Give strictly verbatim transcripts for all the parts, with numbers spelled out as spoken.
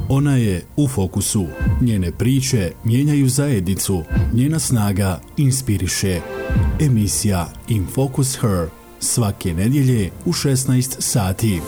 Ona je u fokusu. Njene priče mijenjaju zajednicu. Njena snaga inspiriše. Emisija In Focus Her. Svake nedjelje u šesnaest sati.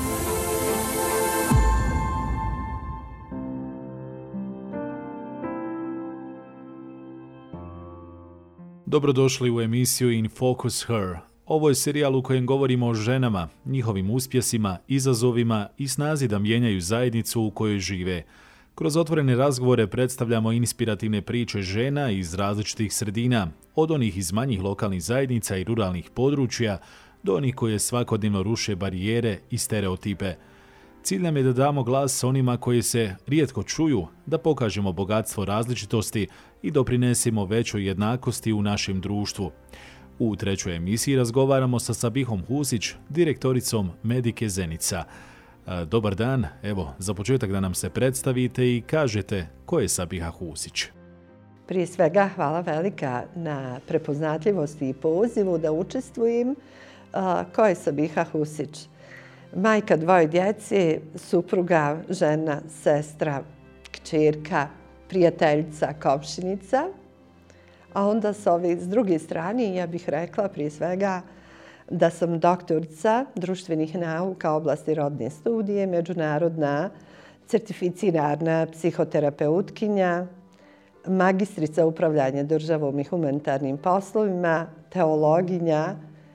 Dobrodošli u emisiju In Focus Her. Ovo je serijal u kojem govorimo o ženama, njihovim uspjesima, izazovima i snazi da mijenjaju zajednicu u kojoj žive. Kroz otvorene razgovore predstavljamo inspirativne priče žena iz različitih sredina, od onih iz manjih lokalnih zajednica i ruralnih područja, do onih koje svakodnevno ruše barijere i stereotipe. Cilj nam je da damo glas onima koji se rijetko čuju, da pokažemo bogatstvo različitosti i doprinesemo većoj jednakosti u našem društvu. U trećoj emisiji razgovaramo sa Sabihom Husić, direktoricom Medike Zenica. Dobar dan, evo, za početak da nam se predstavite i kažete ko je Sabiha Husić. Prije svega hvala velika na prepoznatljivosti i pozivu da učestvujem. Ko je Sabiha Husić? Majka dvoje djece, supruga, žena, sestra, kćerka, prijateljica, komšinica. A onda s ove, s druge strane, ja bih rekla prije svega da sam doktorica društvenih nauka oblasti rodne studije, međunarodna certificirana psihoterapeutkinja, magistrica upravljanja državom i humanitarnim poslovima, teologinja,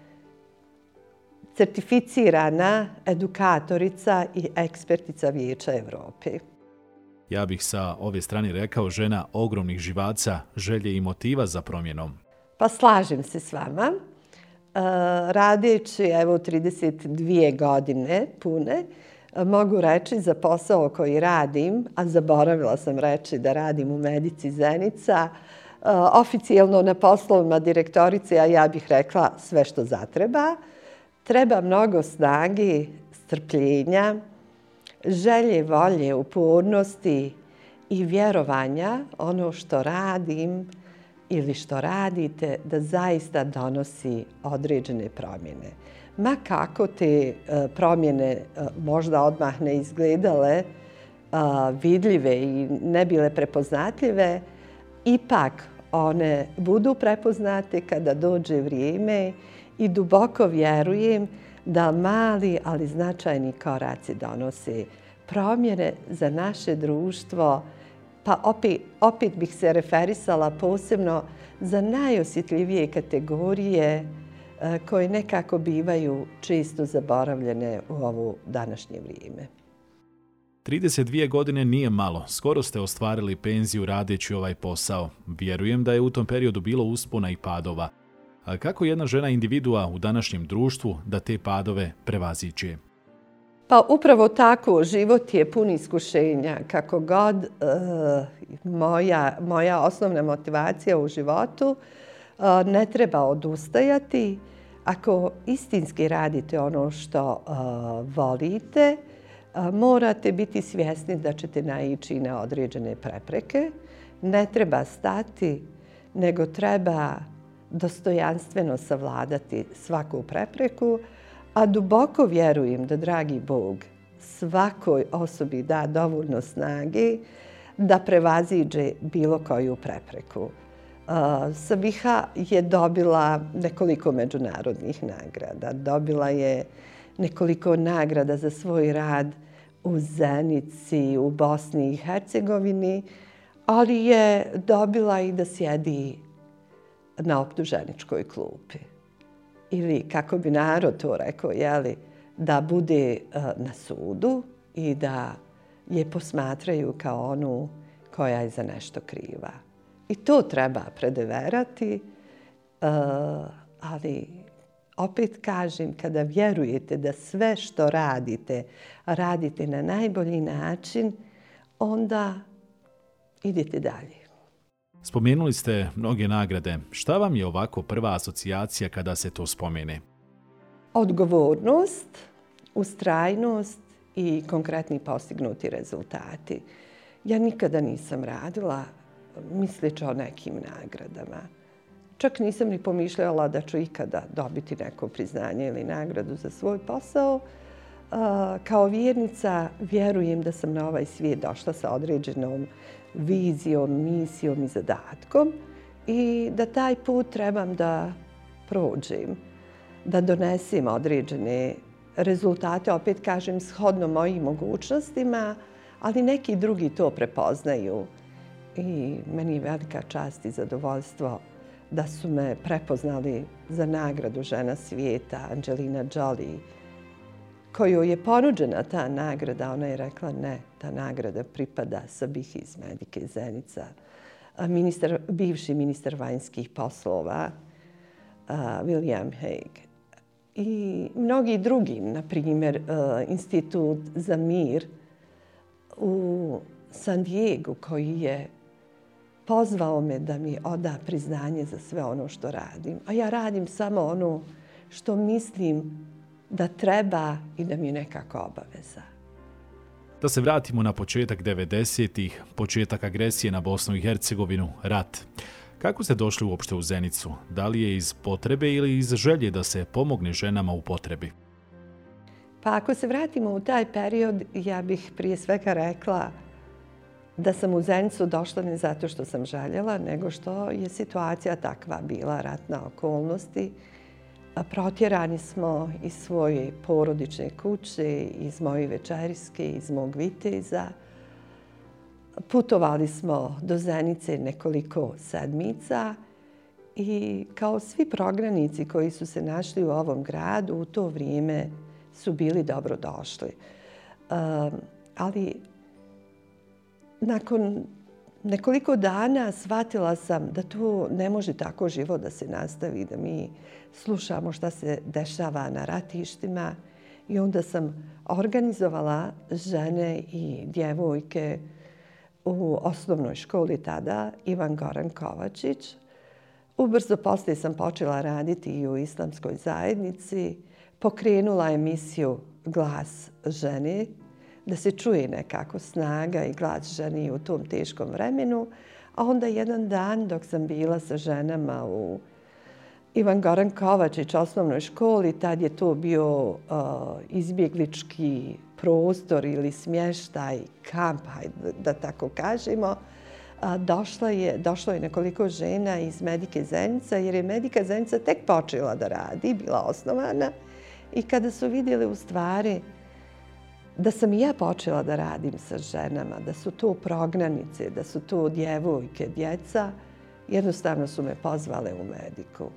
certificirana edukatorica i ekspertica Vijeća Europe. Ja bih sa ove strane rekao žena ogromnih živaca, želje i motiva za promjenom. Pa slažem se s vama. E, radeći evo trideset dvije godine pune, mogu reći za posao koji radim, a zaboravila sam reći da radim u Medici Zenica, e, oficijalno na poslovima direktorice, a ja bih rekla sve što zatreba. Treba mnogo snage, strpljenja, želje, volje, upornosti i vjerovanja ono što radim ili što radite da zaista donosi određene promjene. Ma kako te promjene možda odmah ne izgledale vidljive i ne bile prepoznatljive, ipak one budu prepoznate kada dođe vrijeme i duboko vjerujem da mali, ali značajni koraci donose promjene za naše društvo, pa opet, opet bih se referisala posebno za najosjetljivije kategorije koje nekako bivaju često zaboravljene u ovo današnje vrijeme. trideset dvije godine nije malo, skoro ste ostvarili penziju radeći ovaj posao. Vjerujem da je u tom periodu bilo uspona i padova. A kako jedna žena individua u današnjem društvu da te padove prevaziđe? Pa upravo tako, život je pun iskušenja. Kako god e, moja, moja osnovna motivacija u životu, e, ne treba odustajati. Ako istinski radite ono što e, volite, e, morate biti svjesni da ćete naići na određene prepreke. Ne treba stati, nego treba dostojanstveno savladati svaku prepreku, a duboko vjerujem da dragi Bog svakoj osobi da dovoljno snage da prevaziđe bilo koju prepreku. Uh, Sabiha je dobila nekoliko međunarodnih nagrada. Dobila je nekoliko nagrada za svoj rad u Zenici, u Bosni i Hercegovini, ali je dobila i da sjedi na optuženičkoj klupi. Ili, kako bi narod to rekao, jeli, da bude uh, na sudu i da je posmatraju kao onu koja je za nešto kriva. I to treba predeverati, uh, ali opet kažem, kada vjerujete da sve što radite, radite na najbolji način, onda idete dalje. Spomenuli ste mnoge nagrade. Šta vam je ovako prva asocijacija kada se to spomene? Odgovornost, ustrajnost i konkretni postignuti rezultati. Ja nikada nisam radila misleći o nekim nagradama. Čak nisam ni pomišljala da ću ikada dobiti neko priznanje ili nagradu za svoj posao. Kao vjernica vjerujem da sam na ovaj svijet došla sa određenom vizijom, misijom i zadatkom i da taj put trebam da prođem, da donesem određene rezultate, opet kažem, shodno mojim mogućnostima, ali neki drugi to prepoznaju. I meni je velika čast i zadovoljstvo da su me prepoznali za nagradu Žena svijeta, Angelina Jolie, kojoj je ponuđena ta nagrada. Ona je rekla ne, ta nagrada pripada Sabihi iz Medike Zenica, ministar, bivši ministar vanjskih poslova William Hague. I mnogi drugi, na primjer Institut za mir u San Diegu koji je pozvao me da mi oda priznanje za sve ono što radim. A ja radim samo ono što mislim da treba i da mi je nekako obaveza. Da se vratimo na početak devedesetih, početak agresije na Bosnu i Hercegovinu, rat. Kako ste došli uopšte u Zenicu? Da li je iz potrebe ili iz želje da se pomogne ženama u potrebi? Pa ako se vratimo u taj period, ja bih prije svega rekla da sam u Zenicu došla ne zato što sam željela, nego što je situacija takva bila, ratna okolnosti. Protjerani smo iz svoje porodične kuće, iz moje večeriske, iz mog viteza. Putovali smo do Zenice nekoliko sedmica i kao svi prognanici koji su se našli u ovom gradu u to vrijeme su bili dobrodošli. Um, ali nakon nekoliko dana shvatila sam da tu ne može tako život da se nastavi, da mi slušamo šta se dešava na ratištima. I onda sam organizovala žene i djevojke u osnovnoj školi tada, Ivan Goran Kovačić. Ubrzo poslije sam počela raditi i u islamskoj zajednici. Pokrenula emisiju Glas žene, da se čuje nekako snaga i glas ženi u tom teškom vremenu. A onda jedan dan dok sam bila sa ženama u Ivan Goran Kovačić osnovnoj školi, tad je to bio uh, izbjeglički prostor ili smještaj, kamp, da tako kažemo. Uh, došlo je, došlo je nekoliko žena iz Medike Zenica, jer je Medika Zenica tek počela da radi, bila osnovana. I kada su vidjeli u stvari da sam i ja počela da radim sa ženama, da su to prognanice, da su to djevojke, djeca, jednostavno su me pozvale u Mediku.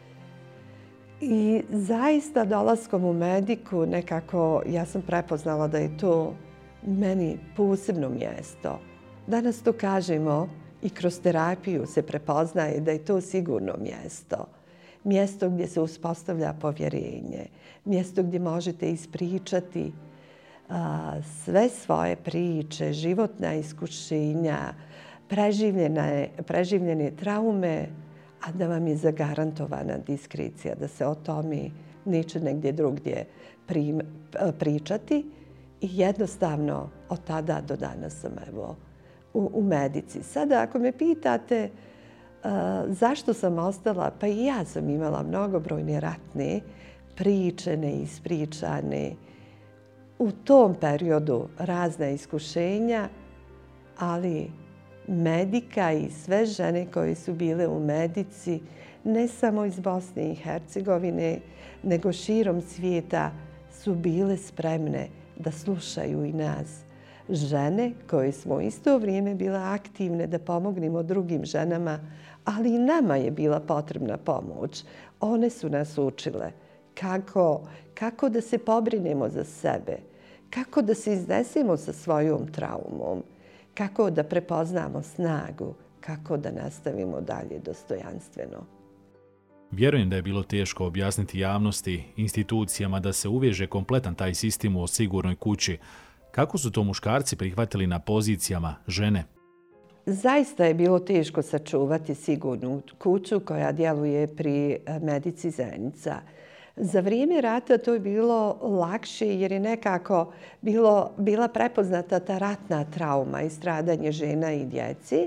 I zaista dolaskom u Mediku nekako ja sam prepoznala da je to meni posebno mjesto. Danas to kažemo i kroz terapiju se prepoznaje da je to sigurno mjesto. Mjesto gdje se uspostavlja povjerenje, mjesto gdje možete ispričati a, sve svoje priče, životna iskušenja, preživljene, preživljene traume, a da vam je zagarantovana diskrecija, da se o tome neće negdje drugdje prim, pričati. I jednostavno od tada do danas sam evo u, u Medici. Sada ako me pitate uh, zašto sam ostala, pa i ja sam imala mnogobrojne ratne priče, neispričane, u tom periodu razna iskušenja, ali Medika i sve žene koje su bile u Medici, ne samo iz Bosne i Hercegovine, nego širom svijeta, su bile spremne da slušaju i nas. Žene koje smo u isto vrijeme bile aktivne da pomognemo drugim ženama, ali i nama je bila potrebna pomoć. One su nas učile kako, kako da se pobrinemo za sebe, kako da se iznesemo sa svojom traumom, kako da prepoznamo snagu, kako da nastavimo dalje dostojanstveno. Vjerujem da je bilo teško objasniti javnosti, institucijama da se uveže kompletan taj sistem o sigurnoj kući. Kako su to muškarci prihvatili na pozicijama žene? Zaista je bilo teško sačuvati sigurnu kuću koja djeluje pri Medici Zenica. Za vrijeme rata to je bilo lakše jer je nekako bilo, bila prepoznata ta ratna trauma i stradanje žena i djeci.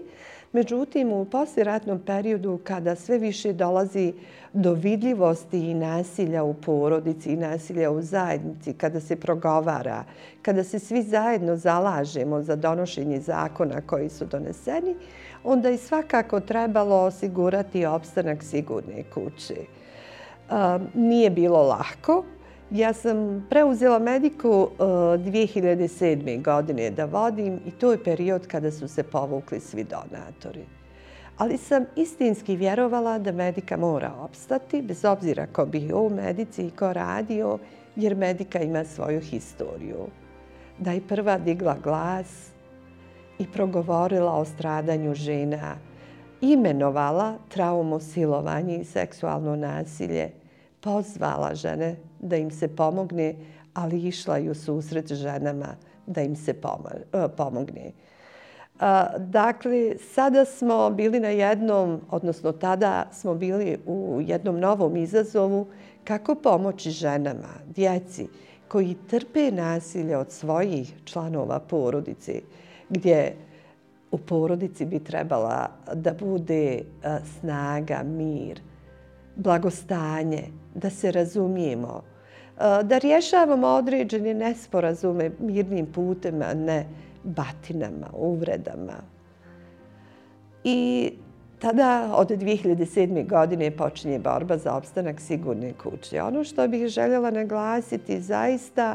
Međutim, u poslijeratnom periodu kada sve više dolazi do vidljivosti i nasilja u porodici i nasilja u zajednici, kada se progovara, kada se svi zajedno zalažemo za donošenje zakona koji su doneseni, onda je svakako trebalo osigurati opstanak sigurne kuće. Nije bilo lako. Ja sam preuzela Mediku dvije hiljade sedme. godine da vodim i to je period kada su se povukli svi donatori. Ali sam istinski vjerovala da Medika mora opstati, bez obzira ko bio u Medici i ko radio, jer Medika ima svoju historiju. Da je prva digla glas i progovorila o stradanju žena, imenovala traumu, silovanje i seksualno nasilje, pozvala žene da im se pomogne, ali išla i u susret ženama da im se pomogne. Dakle, sada smo bili na jednom, odnosno tada smo bili u jednom novom izazovu kako pomoći ženama, djeci koji trpe nasilje od svojih članova porodice, gdje u porodici bi trebala da bude snaga, mir, blagostanje, da se razumijemo, da rješavamo određene nesporazume mirnim putem, a ne batinama, uvredama. I tada od dvije hiljade sedme. godine počinje borba za opstanak sigurne kuće. Ono što bih željela naglasiti zaista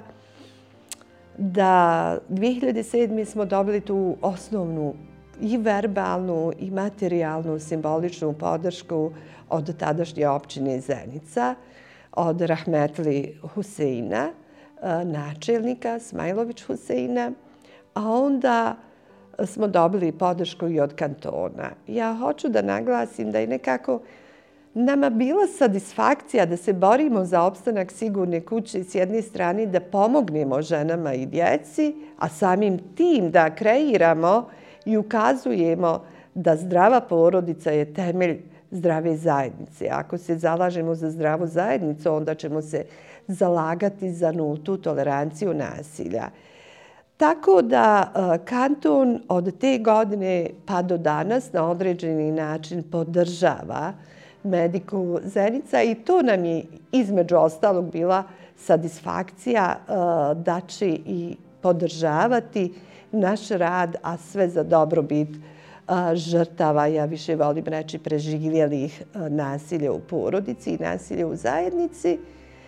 da dvije hiljade sedme. smo dobili tu osnovnu i verbalnu i materijalnu simboličnu podršku od tadašnje općine Zenica, od Rahmetli Huseina, načelnika Smajlović Huseina, a onda smo dobili podršku i od kantona. Ja hoću da naglasim da je nekako nama bila satisfakcija da se borimo za opstanak sigurne kuće s jedne strane, da pomognemo ženama i djeci, a samim tim da kreiramo i ukazujemo da zdrava porodica je temelj zdrave zajednice. Ako se zalažemo za zdravu zajednicu, onda ćemo se zalagati za nultu toleranciju nasilja. Tako da kanton od te godine pa do danas na određeni način podržava Mediku Zenica i to nam je između ostalog bila satisfakcija da će i podržavati naš rad, a sve za dobrobit žrtava, ja više volim reći preživjelih nasilja u porodici i nasilja u zajednici.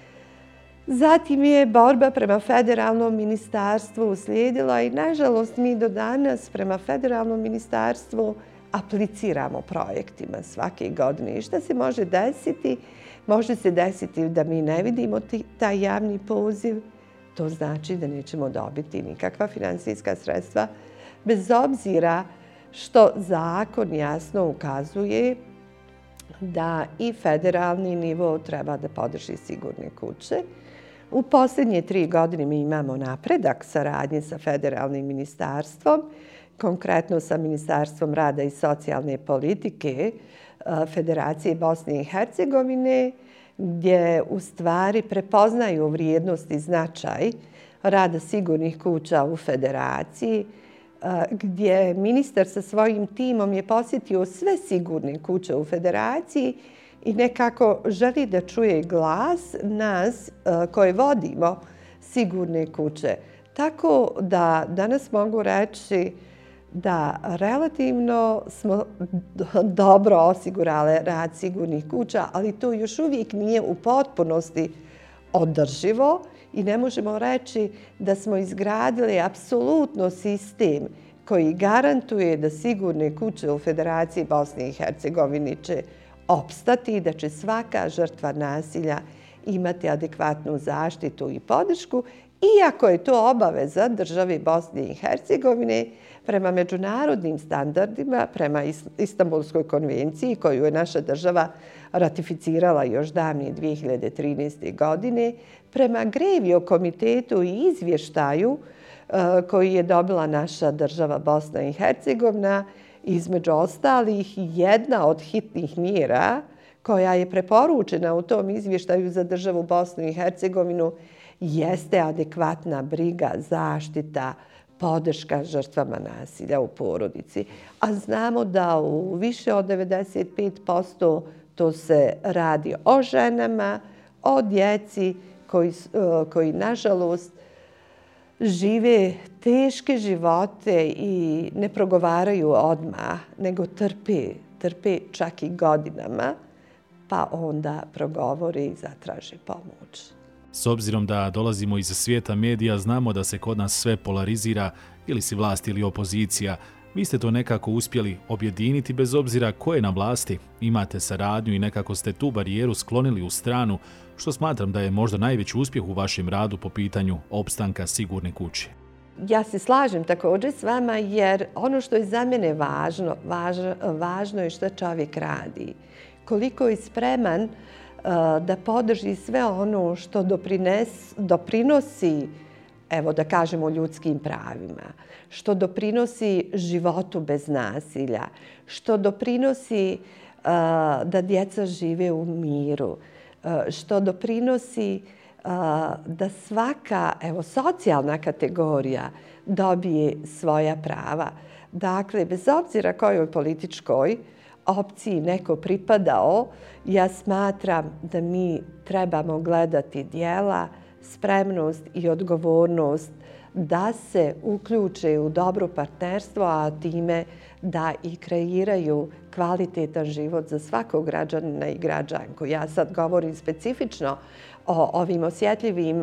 Zatim je borba prema federalnom ministarstvu uslijedila i nažalost mi do danas prema federalnom ministarstvu apliciramo projektima svake godine. I šta se može desiti? Može se desiti da mi ne vidimo taj javni poziv. To znači da nećemo dobiti nikakva finansijska sredstva, bez obzira što zakon jasno ukazuje da i federalni nivo treba da podrži sigurne kuće. U posljednje tri godine mi imamo napredak saradnje sa federalnim ministarstvom, konkretno sa Ministarstvom rada i socijalne politike Federacije Bosne i Hercegovine, gdje u stvari prepoznaju vrijednost i značaj rada sigurnih kuća u federaciji, gdje ministar sa svojim timom je posjetio sve sigurne kuće u federaciji i nekako želi da čuje glas nas koje vodimo sigurne kuće. Tako da danas mogu reći da relativno smo dobro osigurali rad sigurnih kuća, ali to još uvijek nije u potpunosti održivo i ne možemo reći da smo izgradili apsolutno sistem koji garantuje da sigurne kuće u Federaciji Bosne i Hercegovine će opstati i da će svaka žrtva nasilja imati adekvatnu zaštitu i podršku, iako je to obaveza države Bosne i Hercegovine prema međunarodnim standardima, prema Istanbulskoj konvenciji koju je naša država ratificirala još davne dvije hiljade trinaeste. godine, prema Grevio komitetu i izvještaju koji je dobila naša država Bosna i Hercegovina, između ostalih jedna od hitnih mjera koja je preporučena u tom izvještaju za državu Bosnu i Hercegovinu jeste adekvatna briga, zaštita, podrška žrtvama nasilja u porodici. A znamo da u više od devedeset pet posto to se radi o ženama, o djeci koji, koji nažalost, žive teške živote i ne progovaraju odmah, nego trpe, trpe čak i godinama, pa onda progovore i zatraže pomoć. S obzirom da dolazimo iz svijeta medija, znamo da se kod nas sve polarizira, ili si vlast ili opozicija. Vi ste to nekako uspjeli objediniti bez obzira ko je na vlasti. Imate saradnju i nekako ste tu barijeru sklonili u stranu, što smatram da je možda najveći uspjeh u vašem radu po pitanju opstanka Sigurne kuće. Ja se slažem također s vama jer ono što je za mene važno, važno, važno je što čovjek radi. Koliko je spreman uh, da podrži sve ono što doprines, doprinosi, evo da kažemo, ljudskim pravima, što doprinosi životu bez nasilja, što doprinosi uh, da djeca žive u miru, uh, što doprinosi uh, da svaka, evo, socijalna kategorija dobije svoja prava. Dakle, bez obzira kojoj političkoj opciji neko pripadao, ja smatram da mi trebamo gledati djela, spremnost i odgovornost da se uključe u dobro partnerstvo, a time da i kreiraju kvalitetan život za svakog građanina i građanku. Ja sad govorim specifično o ovim osjetljivim uh,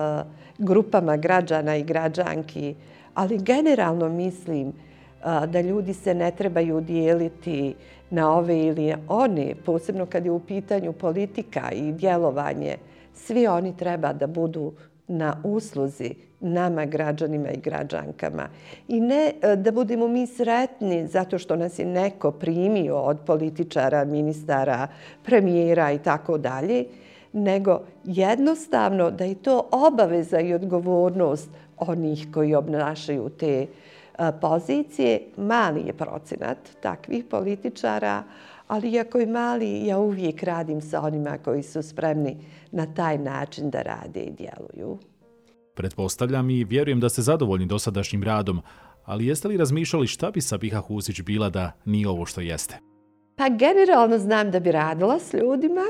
grupama građana i građanki, ali generalno mislim uh, da ljudi se ne trebaju dijeliti na ove ili one, posebno kad je u pitanju politika i djelovanje. Svi oni treba da budu na usluzi nama, građanima i građankama. I ne da budemo mi sretni zato što nas je neko primio od političara, ministara, premijera i tako dalje, nego jednostavno da je to obaveza i odgovornost onih koji obnašaju te pozicije. Mali je procenat takvih političara, ali iako je mali, ja uvijek radim sa onima koji su spremni na taj način da rade i djeluju. Pretpostavljam i vjerujem da ste zadovoljni dosadašnjim radom, ali jeste li razmišljali šta bi Sabiha Husić bila da nije ovo što jeste? Pa generalno znam da bi radila s ljudima,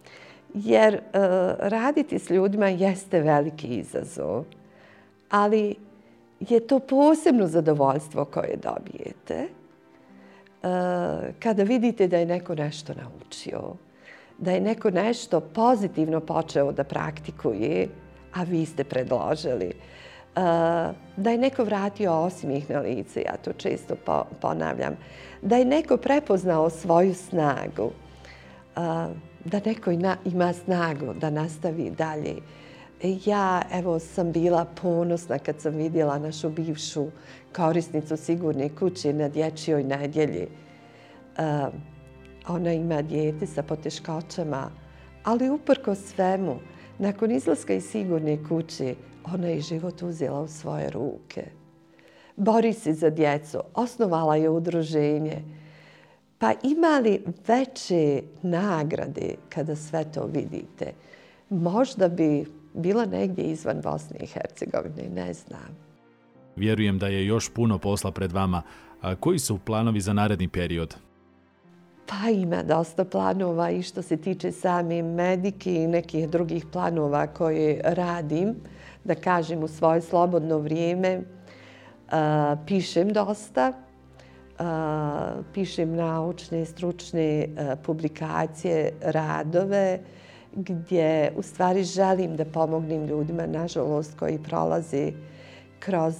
jer uh, raditi s ljudima jeste veliki izazov, ali je to posebno zadovoljstvo koje dobijete kada vidite da je neko nešto naučio, da je neko nešto pozitivno počeo da praktikuje, a vi ste predložili, da je neko vratio osmijeh na lice, ja to često ponavljam, da je neko prepoznao svoju snagu, da neko ima snagu da nastavi dalje. Ja, evo, sam bila ponosna kad sam vidjela našu bivšu korisnicu Sigurne kuće na dječjoj nedjelji. Uh, ona ima dijete sa poteškoćama, ali uprkos svemu, nakon izlaska iz Sigurne kuće, ona je život uzela u svoje ruke. Bori se za djecu, osnovala je udruženje. Pa ima li veće nagrade kada sve to vidite? Možda bi bila negdje izvan Bosne i Hercegovine, ne znam. Vjerujem da je još puno posla pred vama. A koji su planovi za naredni period? Pa ima dosta planova i što se tiče same medike i nekih drugih planova koje radim, da kažem, u svoje slobodno vrijeme. Uh, pišem dosta. Uh, pišem naučne, stručne uh, publikacije, radove, gdje u stvari želim da pomognem ljudima, nažalost, koji prolaze kroz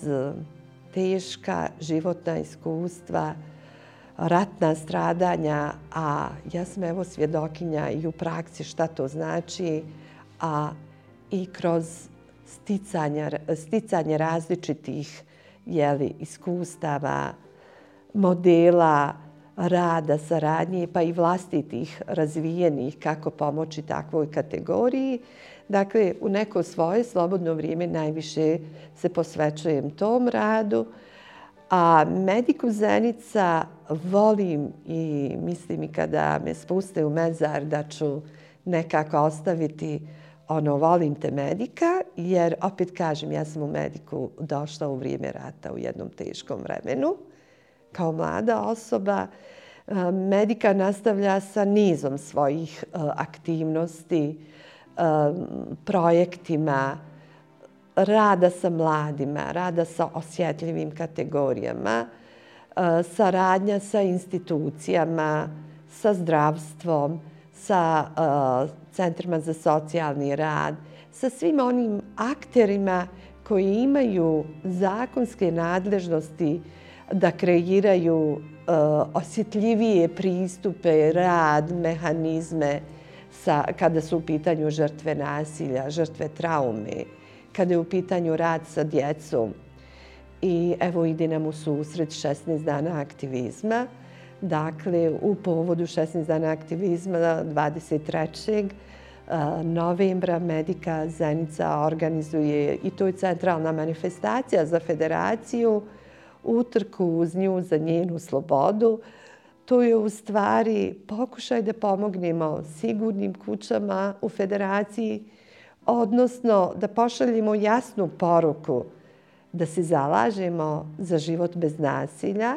teška životna iskustva, ratna stradanja, a ja sam evo svjedokinja i u praksi šta to znači, a i kroz sticanje, sticanje različitih jeli, iskustava, modela, rada, saradnje, pa i vlastitih razvijenih kako pomoći takvoj kategoriji. Dakle, u neko svoje slobodno vrijeme najviše se posvećujem tom radu, a Mediku Zenica volim i mislim i kada me spuste u mezar da ću nekako ostaviti ono, volim te Medika, jer opet kažem, ja sam u Mediku došla u vrijeme rata u jednom teškom vremenu. Kao mlada osoba, Medika nastavlja sa nizom svojih aktivnosti, projektima, rada sa mladima, rada sa osjetljivim kategorijama, saradnja sa institucijama, sa zdravstvom, sa centrima za socijalni rad, sa svim onim akterima koji imaju zakonske nadležnosti da kreiraju osjetljivije pristupe, rad, mehanizme kada su u pitanju žrtve nasilja, žrtve traume, kada je u pitanju rad sa djecom. I evo ide nam u susret šesnaest dana aktivizma. Dakle, u povodu šesnaest dana aktivizma dvadeset trećeg novembra Medika Zenica organizuje, i to je centralna manifestacija za federaciju, utrku uz nju za njenu slobodu. To je u stvari pokušaj da pomognemo sigurnim kućama u federaciji, odnosno da pošaljemo jasnu poruku da se zalažemo za život bez nasilja,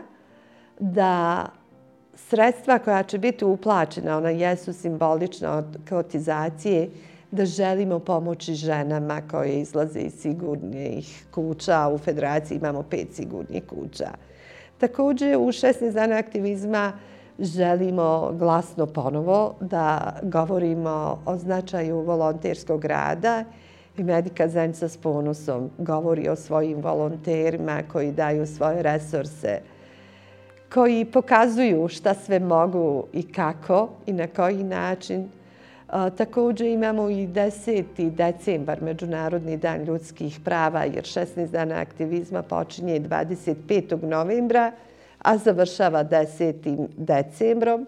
da sredstva koja će biti uplaćena, ona jesu simbolična od kotizacije, da želimo pomoći ženama koje izlaze iz sigurnih kuća. U federaciji imamo pet sigurnih kuća. Također, u šesnaest dana aktivizma želimo glasno ponovo da govorimo o značaju volonterskog rada i Medika Zenica s ponosom govori o svojim volonterima koji daju svoje resurse, koji pokazuju šta sve mogu i kako i na koji način. Također imamo i deseti decembar, Međunarodni dan ljudskih prava, jer šesnaest dana aktivizma počinje dvadeset petog novembra, a završava desetim decembrom.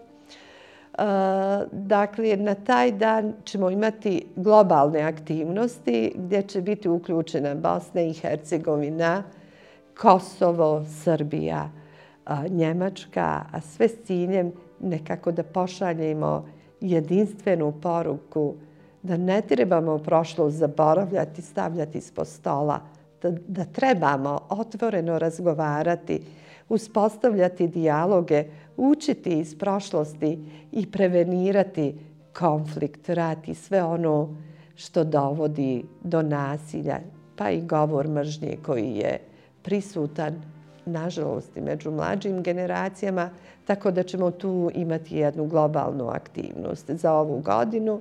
Dakle, na taj dan ćemo imati globalne aktivnosti gdje će biti uključena Bosna i Hercegovina, Kosovo, Srbija, Njemačka, a sve s ciljem nekako da pošaljemo jedinstvenu poruku da ne trebamo prošlost zaboravljati, stavljati ispod stola, da, da trebamo otvoreno razgovarati, uspostavljati dijaloge, učiti iz prošlosti i prevenirati konflikt, rat i sve ono što dovodi do nasilja, pa i govor mržnje koji je prisutan, nažalost, i među mlađim generacijama, tako da ćemo tu imati jednu globalnu aktivnost za ovu godinu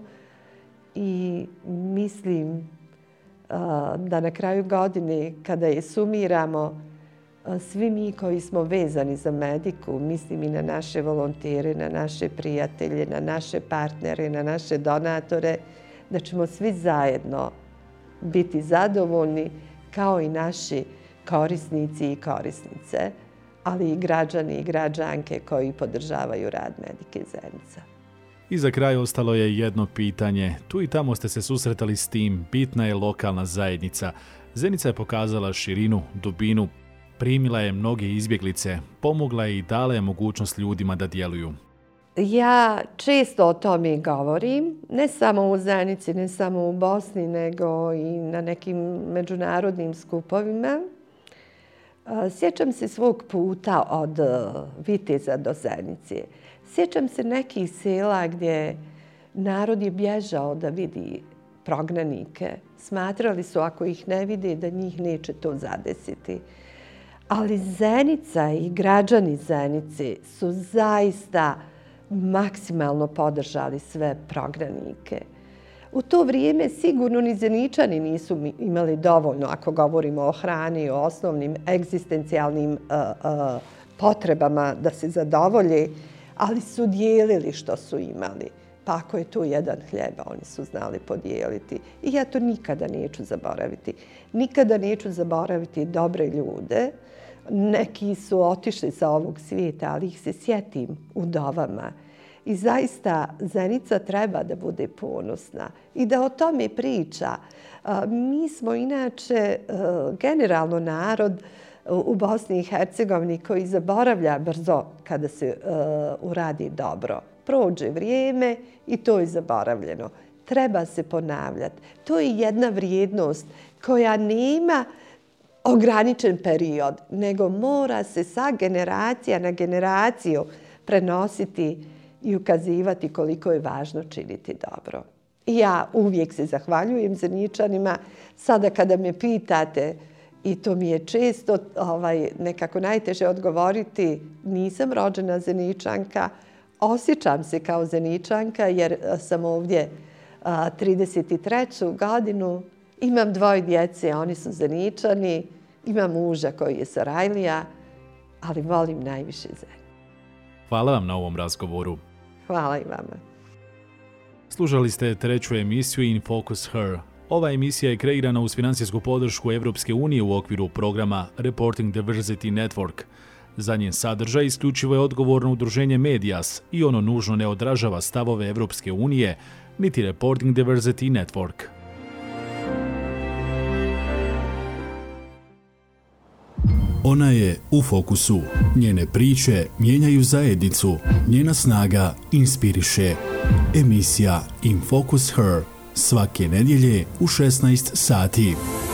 i mislim da na kraju godine, kada je sumiramo, svi mi koji smo vezani za Mediku, mislim i na naše volontere, na naše prijatelje, na naše partnere, na naše donatore, da ćemo svi zajedno biti zadovoljni kao i naši korisnici i korisnice, ali i građani i građanke koji podržavaju rad Medike Zenica. I za kraj ostalo je jedno pitanje. Tu i tamo ste se susretali s tim, bitna je lokalna zajednica. Zenica je pokazala širinu, dubinu, primila je mnoge izbjeglice, pomogla je i dala je mogućnost ljudima da djeluju. Ja često o tome govorim, ne samo u Zenici, ne samo u Bosni, nego i na nekim međunarodnim skupovima. Sjećam se svog puta od Viteza do Zenice. Sjećam se nekih sela gdje narod je bježao da vidi prognanike. Smatrali su ako ih ne vide da njih neće to zadesiti. Ali Zenica i građani Zenice su zaista maksimalno podržali sve prognanike. U to vrijeme sigurno ni Zeničani nisu imali dovoljno, ako govorimo o hrani, o osnovnim egzistencijalnim uh, uh, potrebama da se zadovolje, ali su dijelili što su imali. Pa ako je tu jedan hljeba, oni su znali podijeliti. I ja to nikada neću zaboraviti. Nikada neću zaboraviti dobre ljude. Neki su otišli sa ovog svijeta, ali ih se sjetim u dovama. I zaista Zenica treba da bude ponosna i da o tome priča. Mi smo inače generalno narod u Bosni i Hercegovini koji zaboravlja brzo kada se uradi dobro. Prođe vrijeme i to je zaboravljeno. treba se ponavljati. To je jedna vrijednost koja nema ograničen period, nego mora se sa generacija na generaciju prenositi i ukazivati koliko je važno činiti dobro. I ja uvijek se zahvaljujem Zeničanima. Sada kada me pitate, i to mi je često ovaj, nekako najteže odgovoriti, nisam rođena Zeničanka, osjećam se kao Zeničanka jer sam ovdje a, trideset treću godinu, imam dvoje djece, oni su Zeničani, imam muža koji je Sarajlija, ali volim najviše Zenicu. Hvala vam na ovom razgovoru. Hvala i vama. Slušali ste treću emisiju In Focus Her. Ova emisija je kreirana uz financijsku podršku Evropske unije u okviru programa Reporting Diversity Network. Za njen sadržaj isključivo je odgovorno udruženje Medias i ono nužno ne odražava stavove Evropske unije, niti Reporting Diversity Network. Ona je u fokusu. Njene priče mijenjaju zajednicu. Njena snaga inspiriše. Emisija In Focus Her. Svake nedjelje u šesnaest sati.